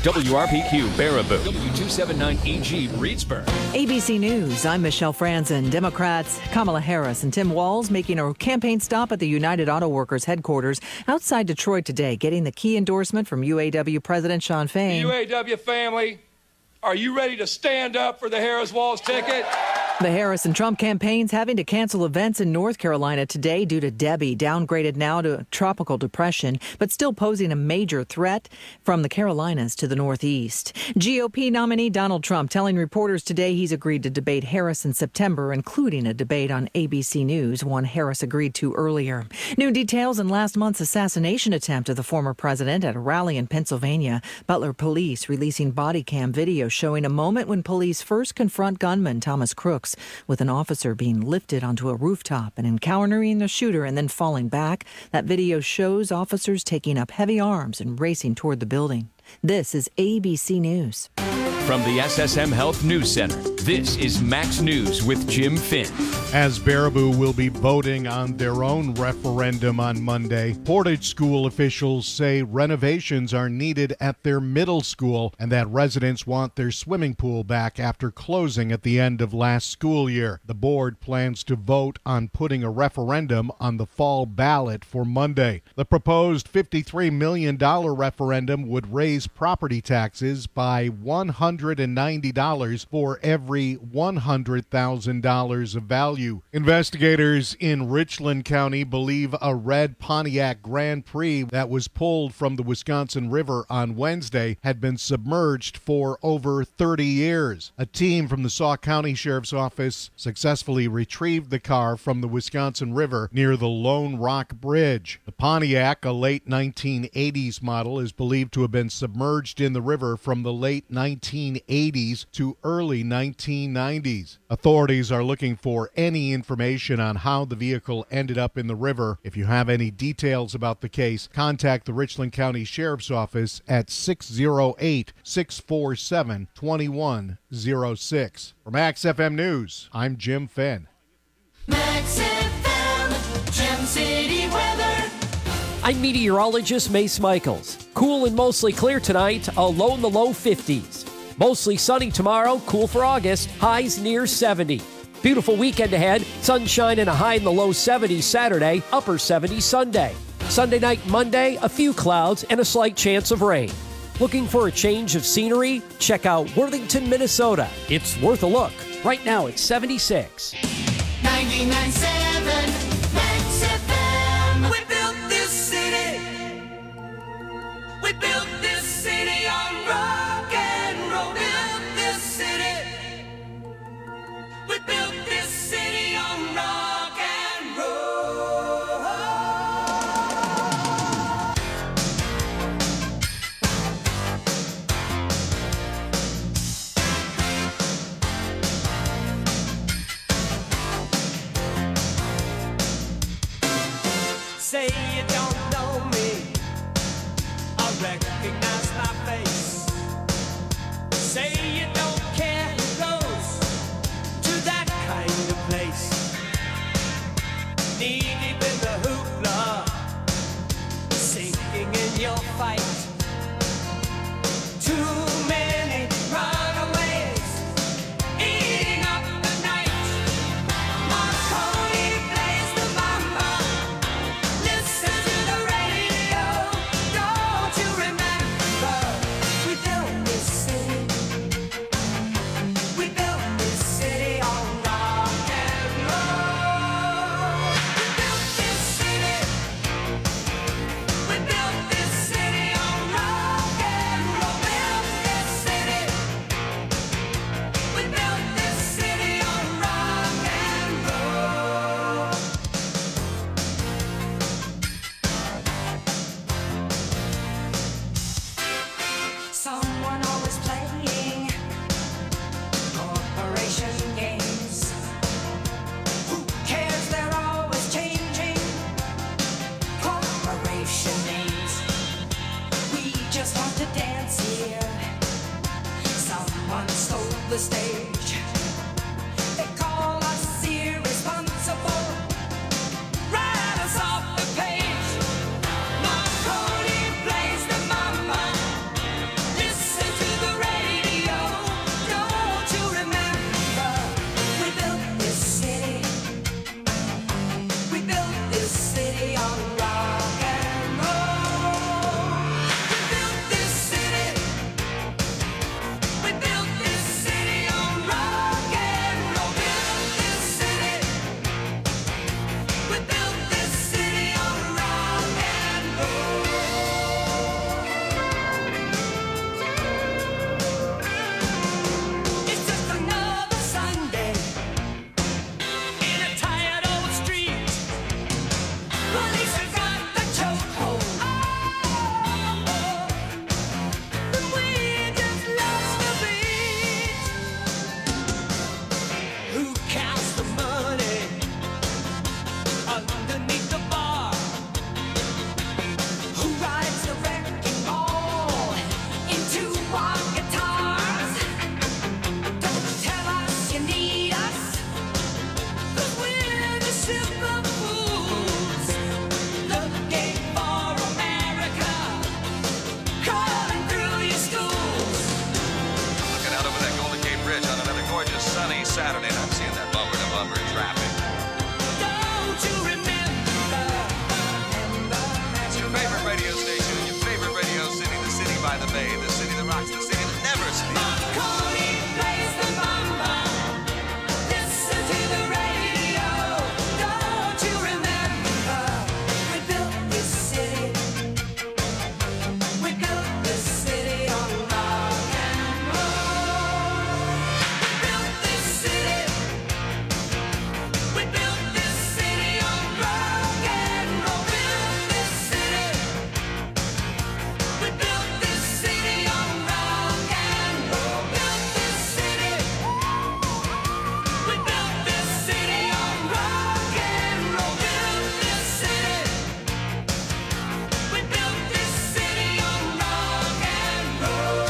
WRPQ Baraboo, W279EG Reedsburg. ABC News, I'm Michelle Franzen. Democrats Kamala Harris and Tim Walz making a campaign stop at the United Auto Workers headquarters outside Detroit today, getting the key endorsement from UAW President Shawn Fain. UAW family, are you ready to stand up for the Harris-Walz ticket? The Harris and Trump campaigns having to cancel events in North Carolina today due to Debbie, downgraded now to tropical depression, but still posing a major threat from the Carolinas to the Northeast. GOP nominee Donald Trump telling reporters today he's agreed to debate Harris in September, including a debate on ABC News, one Harris agreed to earlier. New details in last month's assassination attempt of the former president at a rally in Pennsylvania. Butler police releasing body cam video showing a moment when police first confront gunman Thomas Crooks with an officer being lifted onto a rooftop and encountering the shooter and then falling back. That video shows officers taking up heavy arms and racing toward the building. This is ABC News. From the SSM Health News Center, this is Max News with Jim Finn. As Baraboo will be voting on their own referendum on Monday, Portage School officials say renovations are needed at their middle school and that residents want their swimming pool back after closing at the end of last school year. The board plans to vote on putting a referendum on the fall ballot for Monday. The proposed $53 million referendum would raise property taxes by $190 for every $100,000 of value. Investigators in Richland County believe a red Pontiac Grand Prix that was pulled from the Wisconsin River on Wednesday had been submerged for over 30 years. A team from the Sauk County Sheriff's Office successfully retrieved the car from the Wisconsin River near the Lone Rock Bridge. The Pontiac, a late 1980s model, is believed to have been submerged in the river from the late 1980s to early 1990s. Authorities are looking for any information on how the vehicle ended up in the river. If you have any details about the case, contact the Richland County Sheriff's Office at 608-647-2106. For Max FM News, I'm Jim Finn. Max FM, Gem City weather. I'm meteorologist Mace Michaels. Cool and mostly clear tonight, a low in the low 50s. Mostly sunny tomorrow, cool for August, highs near 70. Beautiful weekend ahead, sunshine and a high in the low 70s Saturday, upper 70s Sunday. Sunday night, Monday, a few clouds and a slight chance of rain. Looking for a change of scenery? Check out Worthington, Minnesota. It's worth a look. Right now it's 76. 99.7 Max FM. We built this city. We built this city on rock and roll. Built this city. We built this city on rock and roll. Say you don't know me, I recognize my face. Say you don't care who goes to that kind of place. Knee deep in the hoopla, sinking in your fight. Too many runaways, eating up the night. Marconi plays the mama. Listen to the radio. Don't you remember? We built this city. We built this city on rock and roll. We built this city. We built this city on rock and roll. Built this city. We built this city on rock and roll. Someone always playing corporation games. Who cares? They're always changing corporation names. We just want to dance here. Someone stole the stage. They call us irresponsible. Write us off the page. Marconi plays the mama. Listen words that say never sleep. Marconi plays the bomba. Listen to the radio. Don't you remember? We built this city. We built this city on rock and roll. We built this city. We built this city on rock and roll. Built this city. We built this city on rock and roll. Built this city. We built this city on rock and roll. Built this city. We built this city on rock and roll.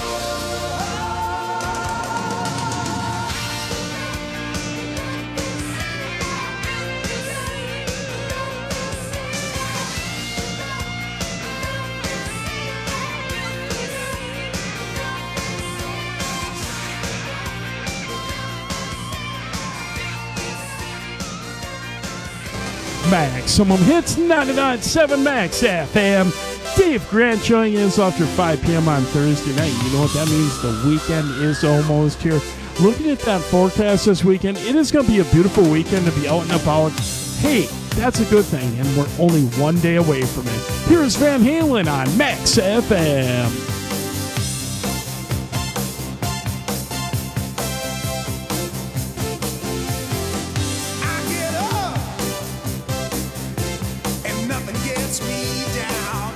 Maximum Hits 99.7 Max FM. Dave Grant joining us after 5 p.m. on Thursday night. You know what that means? The weekend is almost here. Looking at that forecast this weekend, it is going to be a beautiful weekend to be out and about. Hey, that's a good thing, and we're only one day away from it. Here's Van Halen on Max FM. I get up and nothing gets me down.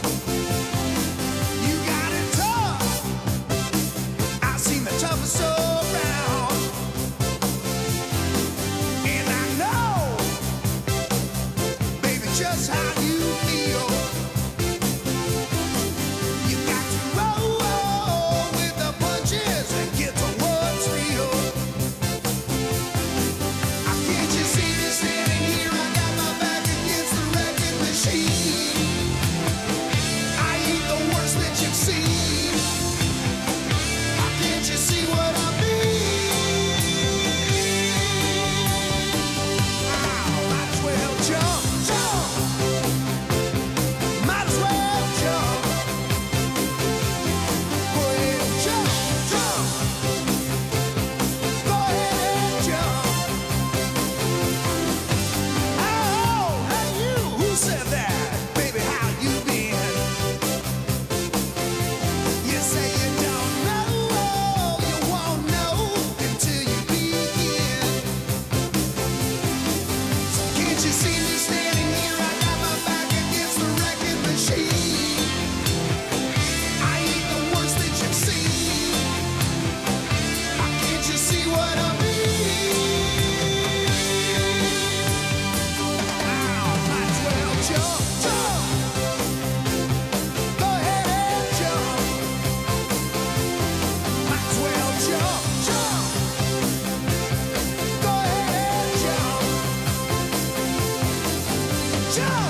You got it tough. I've seen the toughest around, and I know, baby, just how you feel. You got to roll with the punches and get to what's real. Can't you see me standing here? I got my back against the wrecking machine. I ain't the worst that you've seen. Can't you see what I mean? Might as well jump, jump. Might as well jump. Go ahead and jump, jump. Go ahead and jump. Oh, hey you, who said that? Baby, how you been? You say you don't know, you won't know until you begin. So can't you see me standing here? I got my back against the wrecking machine. I ain't the worst that you've seen. Can't you see what I mean? Might as well jump, jump. Go ahead and jump. Might as well jump, jump. Go ahead and jump. Jump.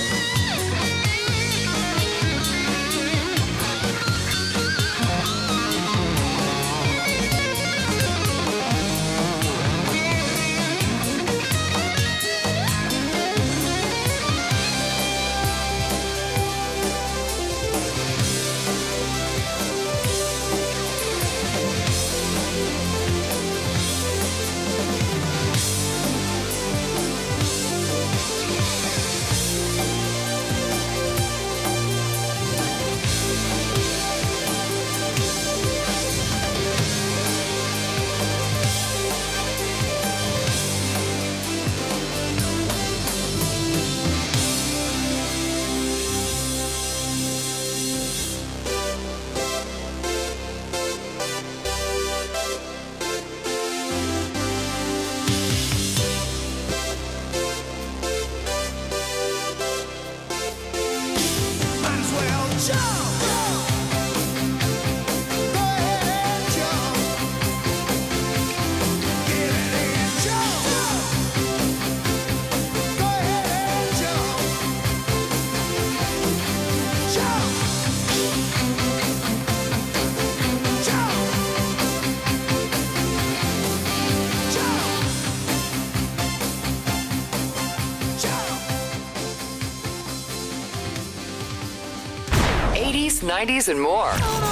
Might as well jump. Go ahead and jump. Get it and jump. Go ahead and jump. Jump. Jump. Jump. Jump. 80s, 90s, and more.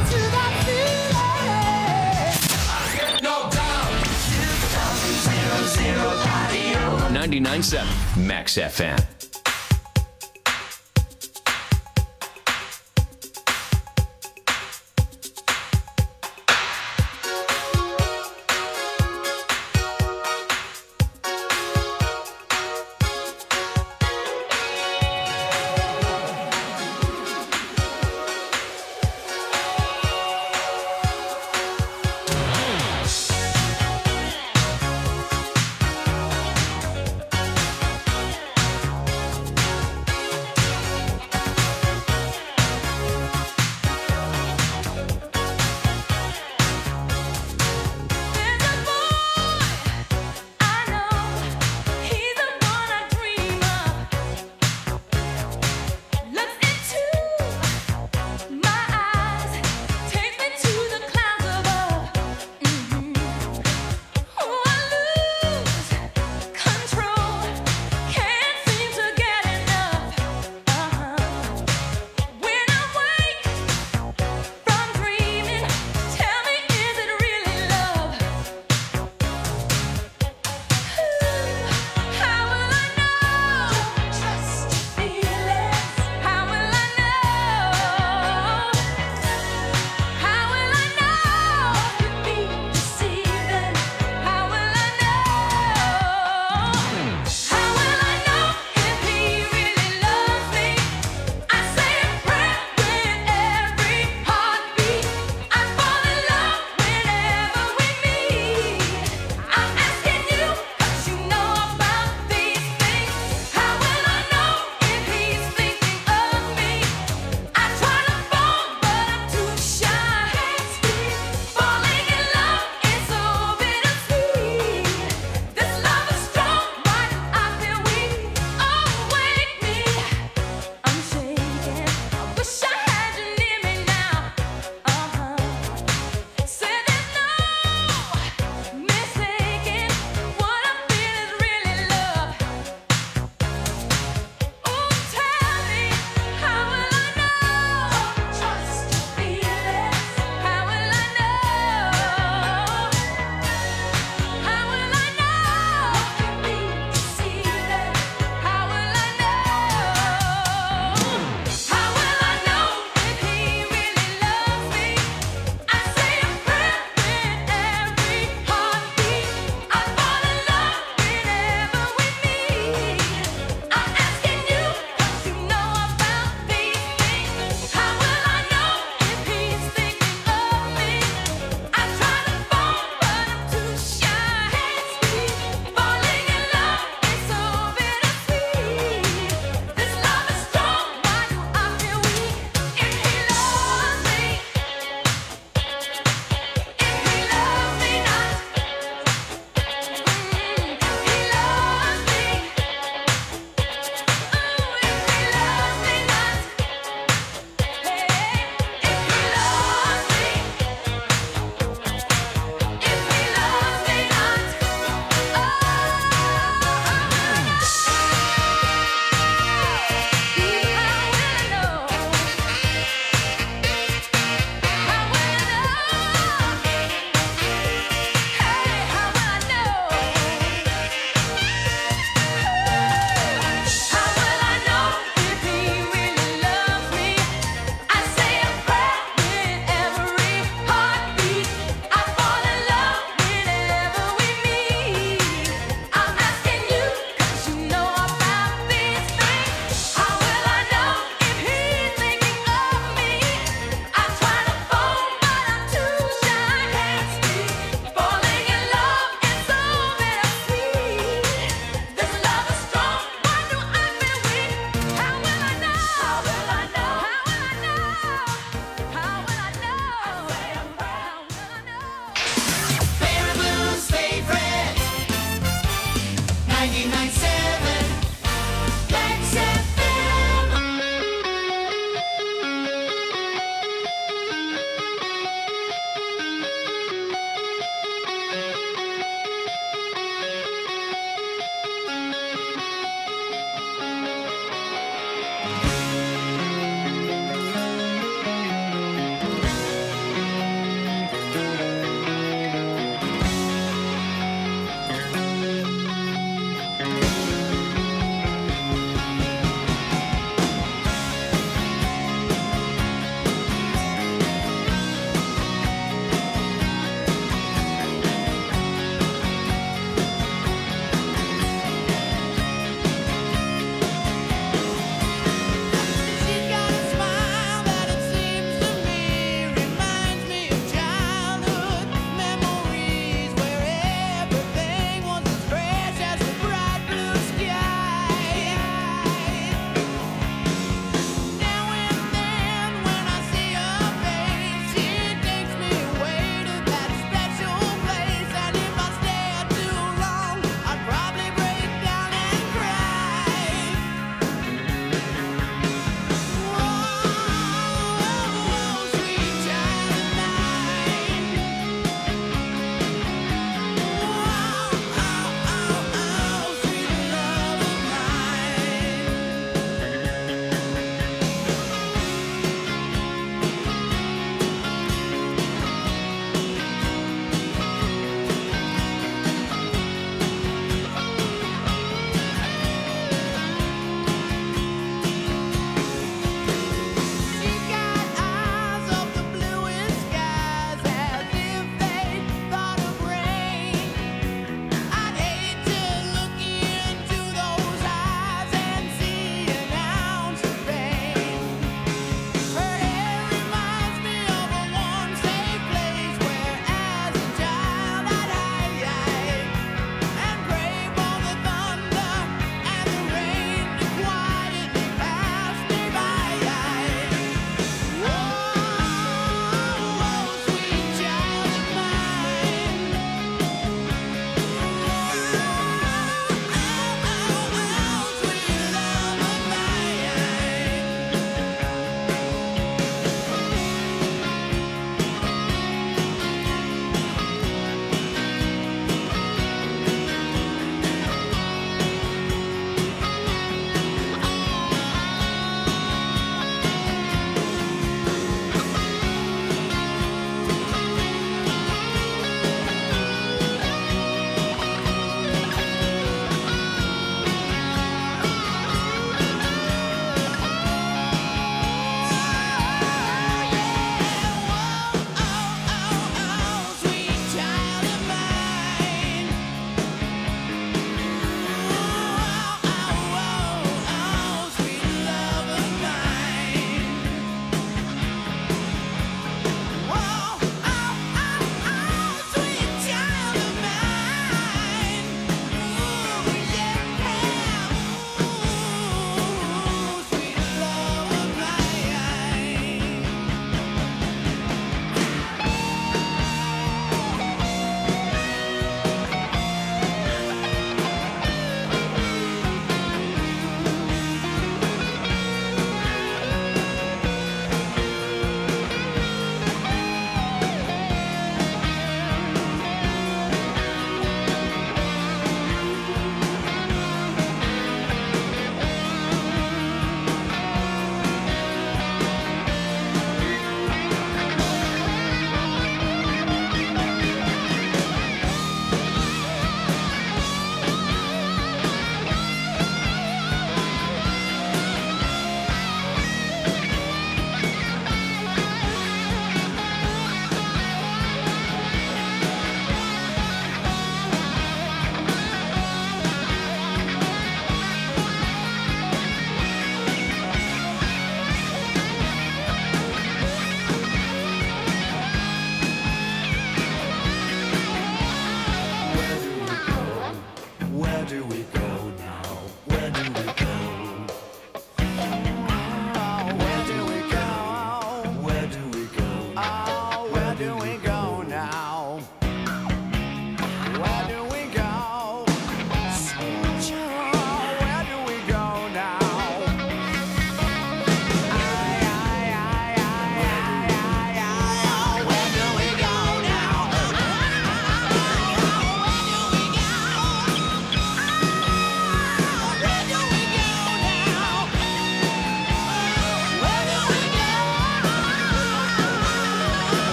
99.7 Max FM.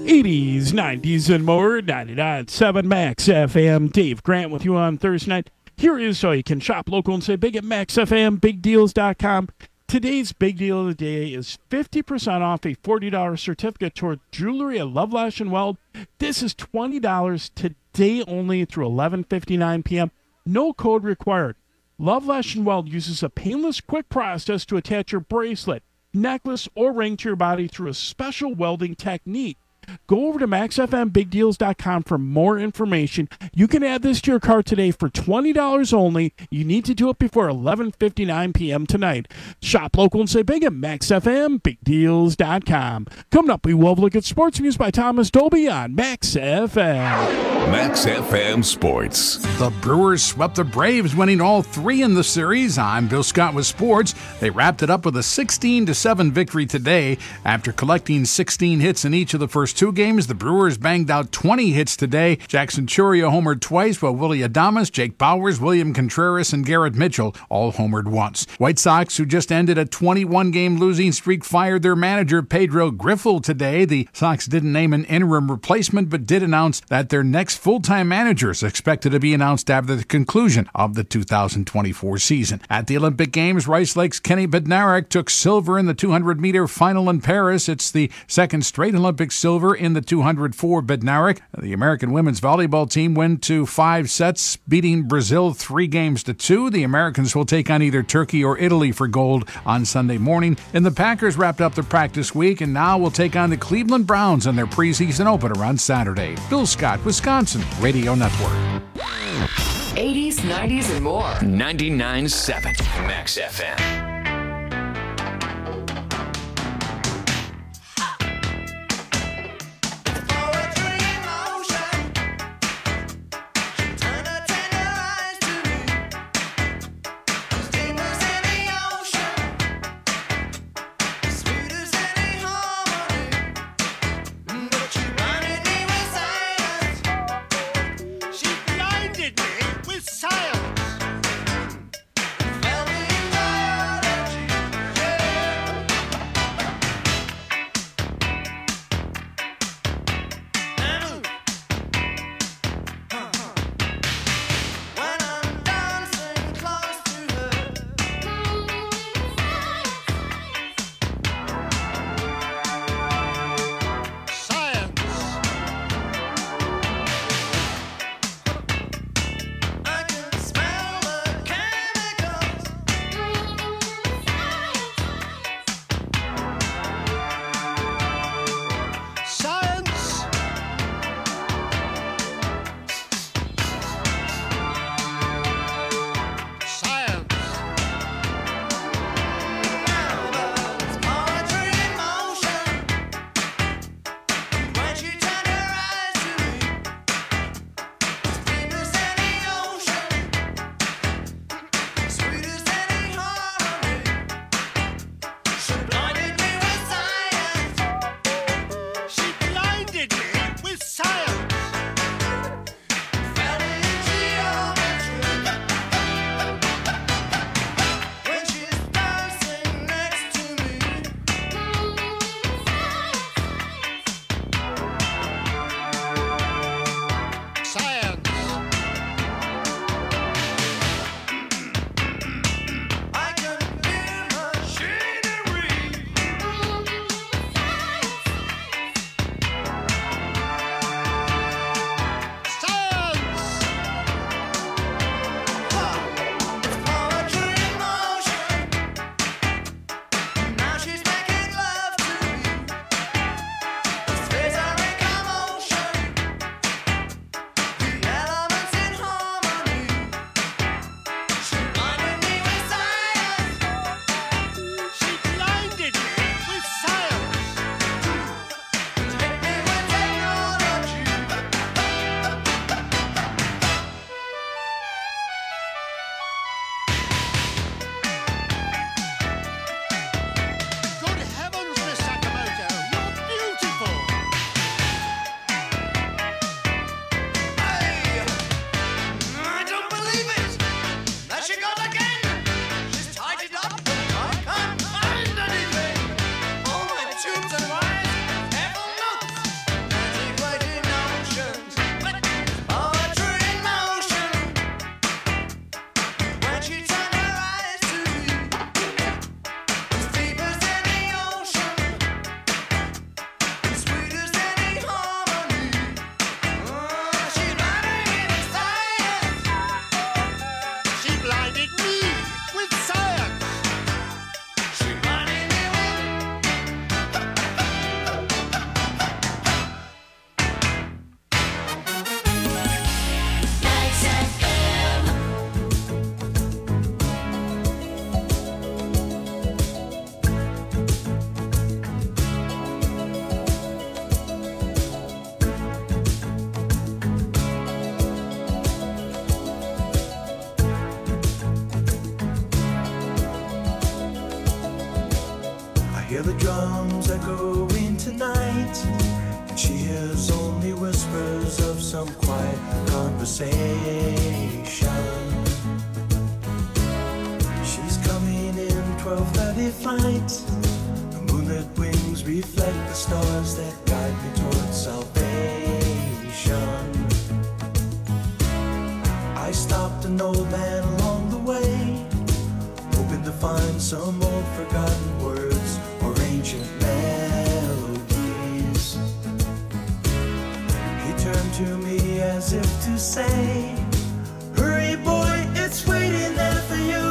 80s, 90s, and more. 99.7 Max FM. Dave Grant with you on Thursday night. Here is how you can shop local and say big at Max FM, bigdeals.com. Today's big deal of the day is 50% off a $40 certificate toward jewelry at Love Lash and Weld. This is $20 today only through 11:59 p.m. No code required. Love Lash and Weld uses a painless, quick process to attach your bracelet, necklace, or ring to your body through a special welding technique. Go over to MaxFMBigDeals.com for more information. You can add this to your cart today for $20 only. You need to do it before 11:59 p.m. tonight. Shop local and say big at MaxFMBigDeals.com. Coming up, we will have a look at sports news by Thomas Dolby on Max FM. Max FM Sports. The Brewers swept the Braves, winning all three in the series. I'm Bill Scott with sports. They wrapped it up with a 16-7 victory today. After collecting 16 hits in each of the first two games, the Brewers banged out 20 hits today. Jackson Chourio homered twice, while Willie Adames, Jake Bowers, William Contreras, and Garrett Mitchell all homered once. White Sox, who just ended a 21-game losing streak, fired their manager Pedro Griffel today. The Sox didn't name an interim replacement, but did announce that their next full-time manager is expected to be announced after the conclusion of the 2024 season. At the Olympic Games, Rice Lake's Kenny Bednarek took silver in the 200-meter final in Paris. It's the second straight Olympic silver in the 200 for Bednarek. The American women's volleyball team went to 5 sets, beating Brazil 3-2. The Americans will take on either Turkey or Italy for gold on Sunday morning. And the Packers wrapped up the practice week and now will take on the Cleveland Browns in their preseason opener on Saturday. Bill Scott, Wisconsin Radio Network. 80s, 90s, and more. 99.7 Max FM. Silence. Fell in love. flight. The moonlit wings reflect the stars that guide me towards salvation. I stopped an old man along the way, hoping to find some old forgotten words or ancient melodies. He turned to me as if to say, hurry boy, it's waiting there for you.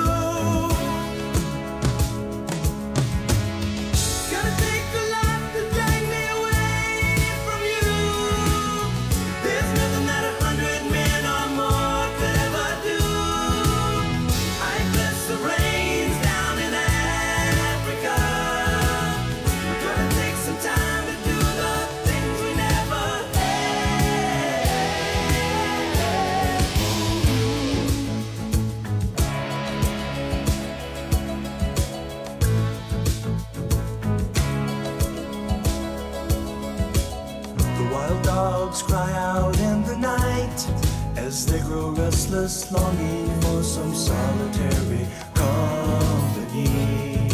Gonna take a lot to drag me away from you. There's nothing that 100 men or more could ever do. I bless the rains down in Africa. We're gonna take some time to do the things we never The wild dogs cry out in the night as they grow restless, longing for some solitary company.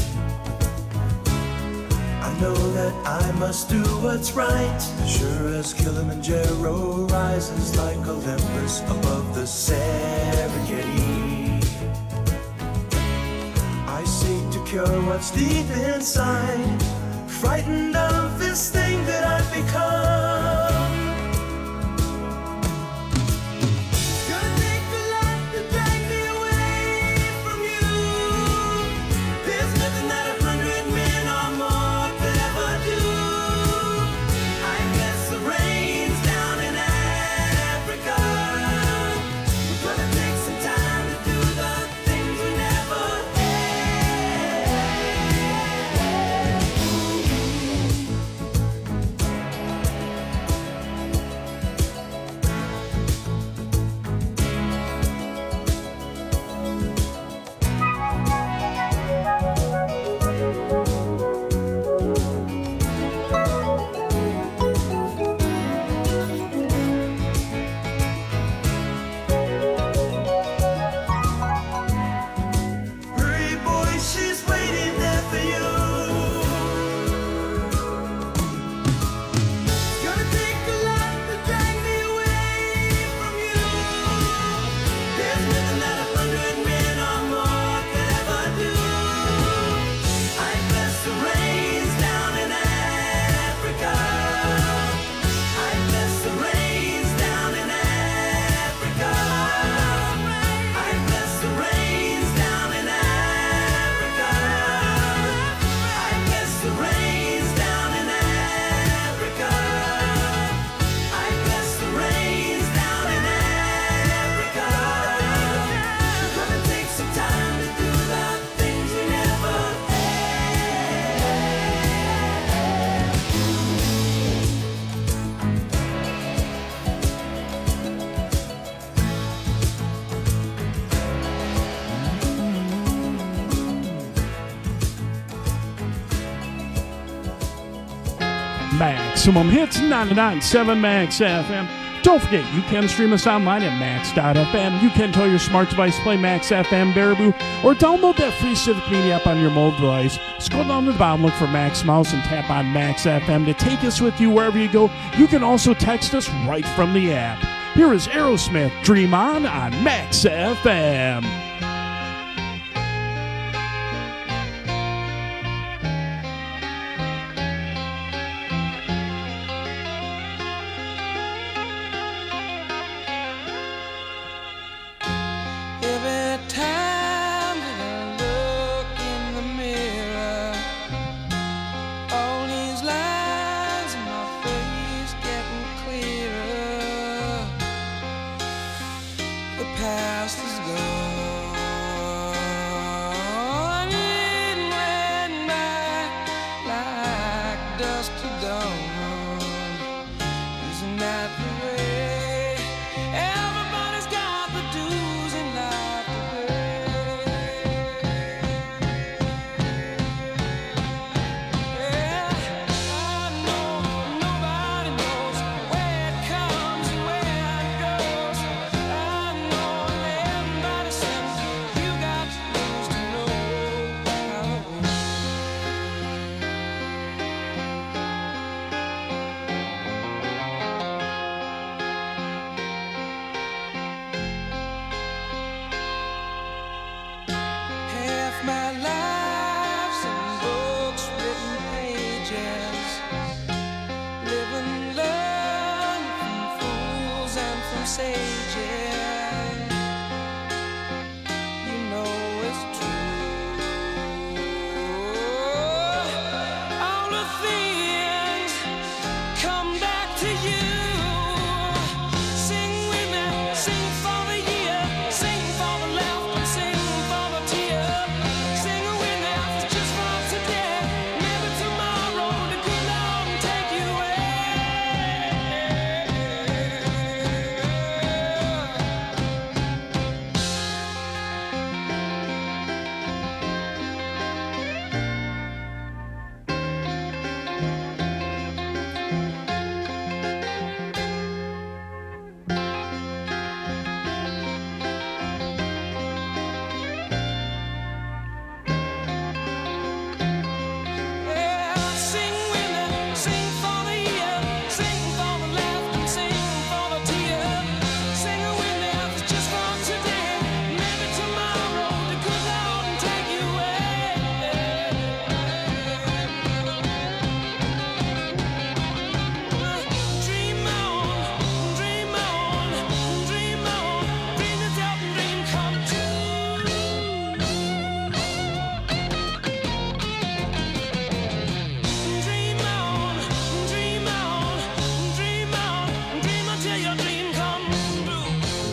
I know that I must do what's right, sure as Kilimanjaro rises like Olympus above the Serengeti. I seek to cure what's deep inside, frightened of this thing that I've become. Gonna take a lot to drag me away from you. There's nothing that 100 men or more could ever do. I bless the rains down in Africa. We're gonna take some time to do the things we never Hurry, boy, she's waiting there for you. Gonna take a lot to drag me away from you. There's nothing that 100 men or more could ever do. I bless the rains down in Africa. I bless the rains down in Africa. I bless the rains down in Africa. I bless the rains down in Africa. I bless the rains down in Africa. We're gonna take some time to do the things we never Maximum Hits 99.7 Max FM. Don't forget, you can stream us online at max.fm. You can tell your smart device to play Max FM Baraboo, or download that free Civic Media app on your mobile device. Scroll down to the bottom, look for Max Mouse, and tap on Max FM to take us with you wherever you go. You can also text us right from the app. Here is Aerosmith, Dream On Max FM. Every time that I look in the mirror, all these lines in my face getting clearer. The past is gone, it went by like dust to dawn. Isn't that the way? Everybody's got the dues in life to pay. Yeah, I know nobody knows where it comes and where it goes. I know everybody says you got to lose to know how. Osage, yeah. You know it's true. All the things come back to you. Sing with me, sing for the year, sing for the laughter, sing for the tear. Sing with me, just for today, maybe tomorrow the good Lord will take you away. Yeah, sing with me, sing for the year, sing for the laughter, sing for the tear. Sing with me, just for today, maybe tomorrow the good Lord will take you away. Dream on, dream on, dream on, dream yourself a dream come true. Dream on, dream on, dream on, dream until your dream come true.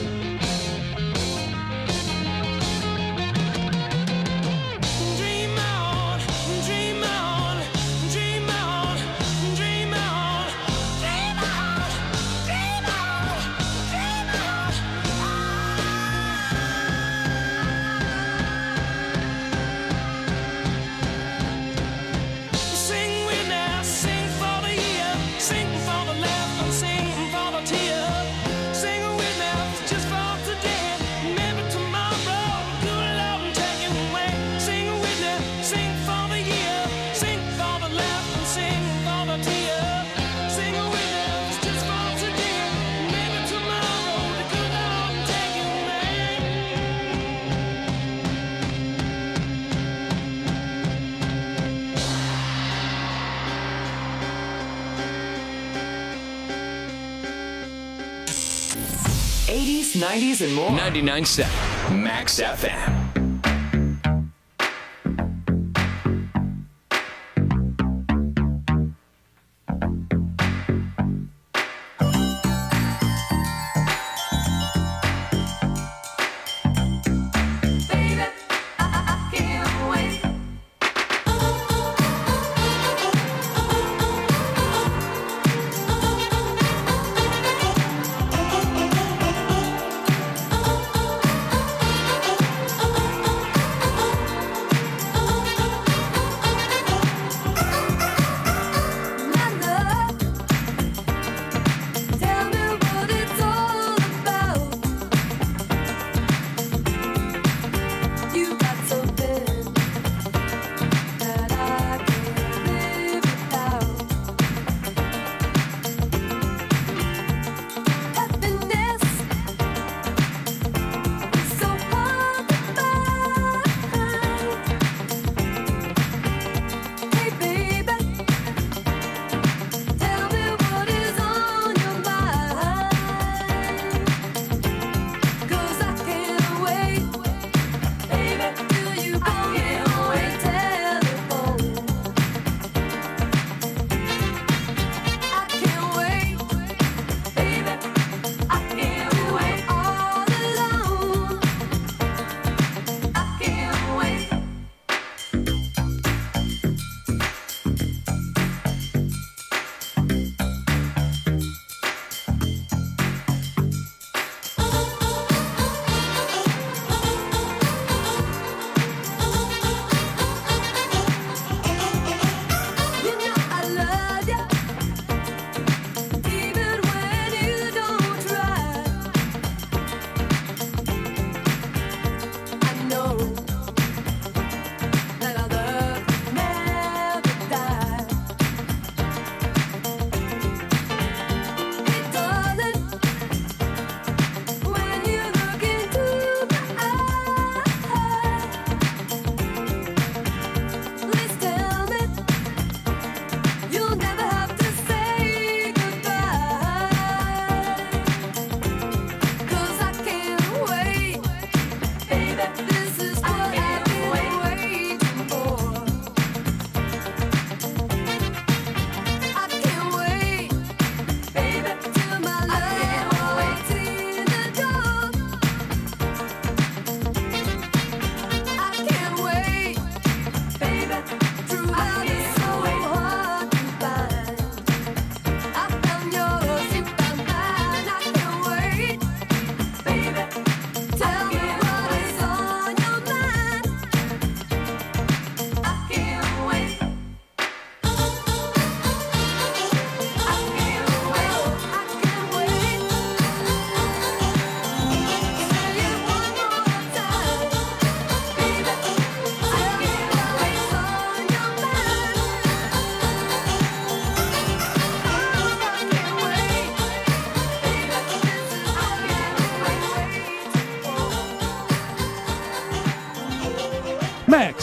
Dream on, dream on, dream on, dream on, dream on, dream on, dream on. Sing with me, sing for the year, sing for the laughter, sing for the tear. Sing with me, just for today, maybe tomorrow, good Lord will take you away. Sing with me, sing for the year, sing for the laughter, sing for the tear. Sing with me, just for today, maybe tomorrow, the good Lord will take you away. '80s, '90s, and more. 99.7 Max FM. Baby, I can't wait.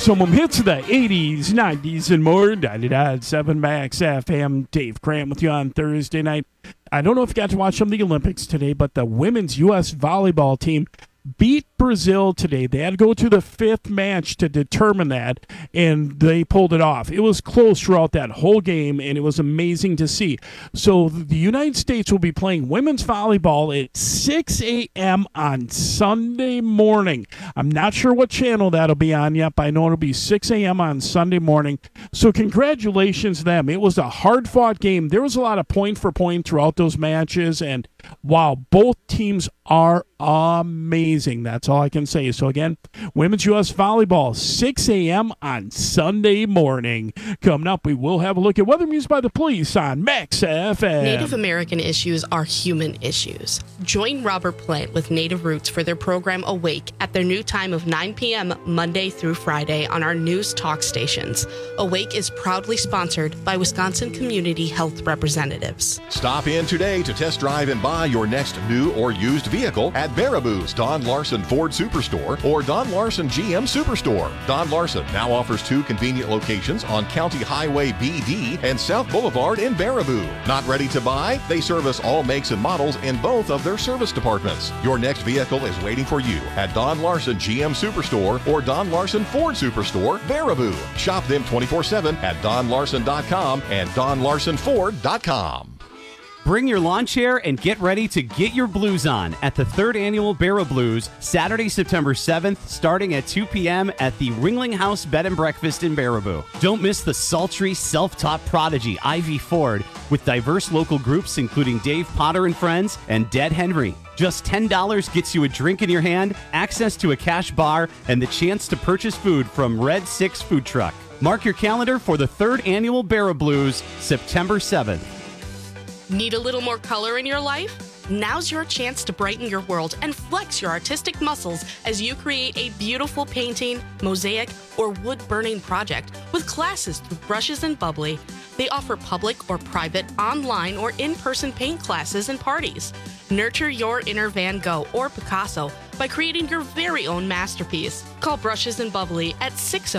Maximum hits of the 80s, 90s, and more. 99.7 Max FM. Dave Grant with you on Thursday night. I don't know if you got to watch some of the Olympics today, but the women's U.S. volleyball team beat Brazil today. They had to go to the fifth match to determine that, and they pulled it off. It was close throughout that whole game, and it was amazing to see. So the United States will be playing women's volleyball at 6 a.m. on Sunday morning. I'm not sure what channel that'll be on yet, but I know it'll be 6 a.m. on Sunday morning. So congratulations to them. It was a hard-fought game. There was a lot of point for point throughout those matches, and wow, both teams are amazing. That's all I can say. So again, women's U.S. volleyball, 6 a.m. on Sunday morning. Coming up, we will have a look at weather music by the police on Max FM. Native American issues are human issues. Join Robert Plant with Native Roots for their program Awake at their new time of 9 p.m. Monday through Friday on our news talk stations. Awake is proudly sponsored by Wisconsin Community Health Representatives. Stop in today to test drive and buy your next new or used vehicle at Baraboo's Don Larson Ford Superstore or Don Larson GM Superstore. Don Larson now offers 2 convenient locations on County Highway BD and South Boulevard in Baraboo. Not ready to buy? They service all makes and models in both of their service departments. Your next vehicle is waiting for you at Don Larson GM Superstore or Don Larson Ford Superstore, Baraboo. Shop them 24/7 at donlarson.com and donlarsonford.com. Bring your lawn chair and get ready to get your blues on at the 3rd Annual Barrow Blues, Saturday, September 7th, starting at 2 p.m. at the Ringling House Bed and Breakfast in Baraboo. Don't miss the sultry, self-taught prodigy, Ivy Ford, with diverse local groups including Dave Potter and Friends and Dead Henry. Just $10 gets you a drink in your hand, access to a cash bar, and the chance to purchase food from Red 6 Food Truck. Mark your calendar for the 3rd Annual Barrow Blues, September 7th. Need a little more color in your life? Now's your chance to brighten your world and flex your artistic muscles as you create a beautiful painting, mosaic, or wood-burning project with classes through Brushes and Bubbly. They offer public or private, online, or in-person paint classes and parties. Nurture your inner Van Gogh or Picasso by creating your very own masterpiece. Call Brushes and Bubbly at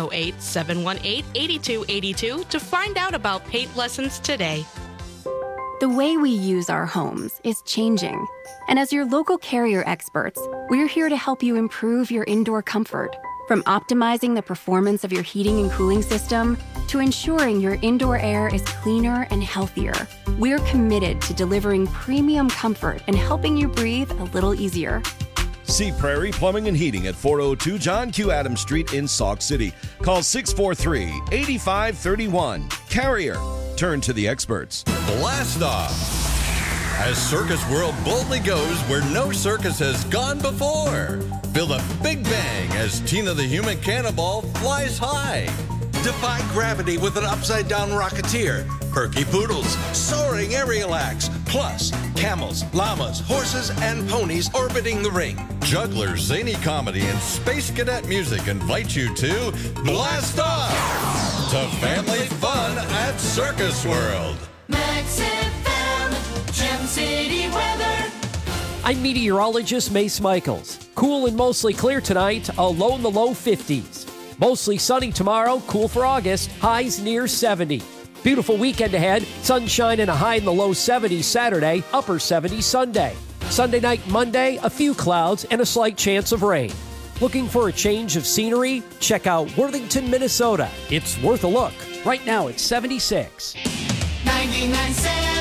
608-718-8282 to find out about paint lessons today. The way we use our homes is changing. And as your local Carrier experts, we're here to help you improve your indoor comfort. From optimizing the performance of your heating and cooling system to ensuring your indoor air is cleaner and healthier, we're committed to delivering premium comfort and helping you breathe a little easier. See Prairie Plumbing and Heating at 402 John Q. Adams Street in Sauk City. Call 643-8531. Carrier. Turn to the experts. Blast off! As Circus World boldly goes where no circus has gone before. Feel the big bang as Tina the Human Cannonball flies high. Defy gravity with an upside-down rocketeer. Perky poodles, soaring aerial acts, plus camels, llamas, horses, and ponies orbiting the ring. Jugglers, zany comedy, and space cadet music invite you to blast off to family fun at Circus World. Max FM, Gem City weather. I'm meteorologist Mace Michaels. Cool and mostly clear tonight, a low in the low 50s. Mostly sunny tomorrow, cool for August, highs near 70. Beautiful weekend ahead, sunshine and a high in the low 70s Saturday, upper 70s Sunday. Sunday night, Monday, a few clouds and a slight chance of rain. Looking for a change of scenery? Check out Worthington, Minnesota. It's worth a look. Right now it's 76. 99 cents.